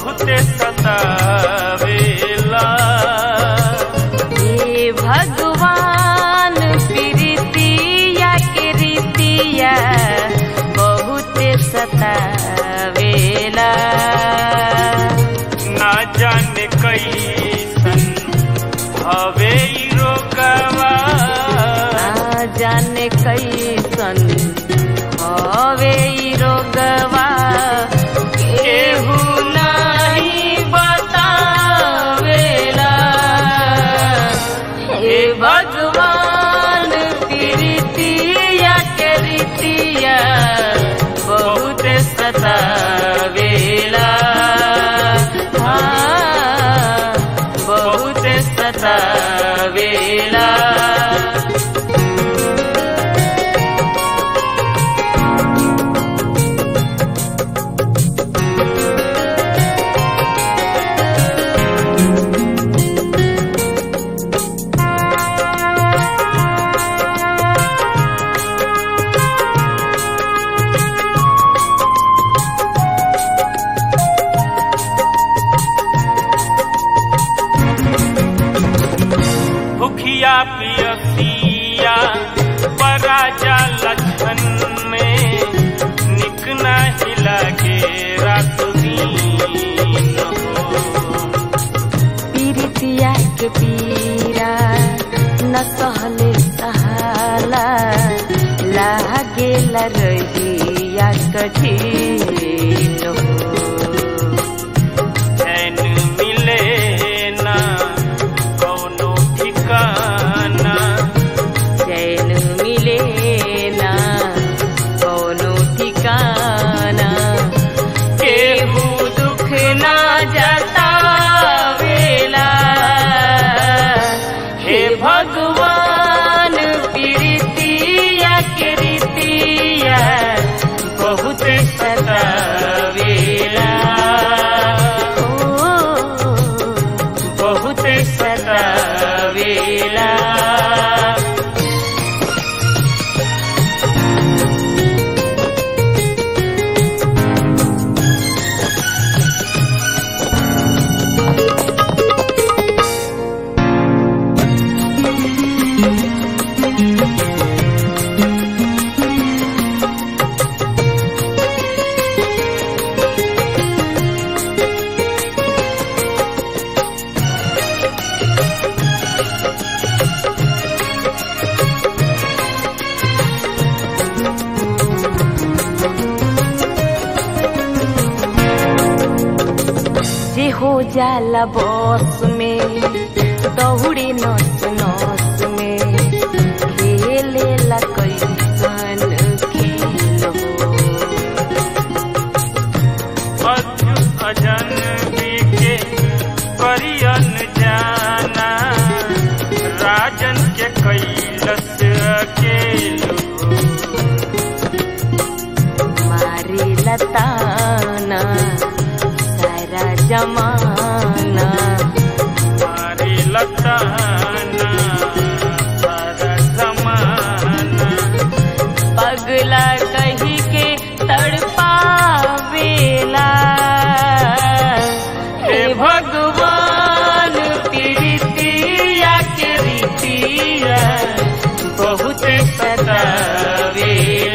बहुते सतावेला। हे भगवान प्रीतिया के रीतिया बहुते सतावेला। ना जाने कैसन हवे ई रोगवा, ना जाने कैसन हवे ई रोगवा, केहू नहीं बतावेला। हे भगवान प्रीतिया के रीतिया बहुत सतावेला। हाँ, बहुत सतावेला। भूखिया पियसिया पराजा लक्षण में निक नहीं लगे रात दिन हो। पीरितिया के पीरा न सहले सहाला, लागेला रहिया कठिन हो। चैन मिले ना कौनो ठिकाना, चैन मिले ना कौनो ठिकाना, केहू दुख ना जतावेला। हे भगवान प्रीतिया के रीतिया बहुत सतावेला। बहुत सतावेला। जे हो जाला बस में दौड़ी नस नस में, खेलेला कैसन खेल हो। अजनबी के परियन जाना, राजन के कैलस अकेलो। मारे लताना सारा जमाना, मारे लताना सारा जमाना। पगला कही के तड़पावेला। हे भगवान प्रीतिया के रीतिया बहुत सतावेला।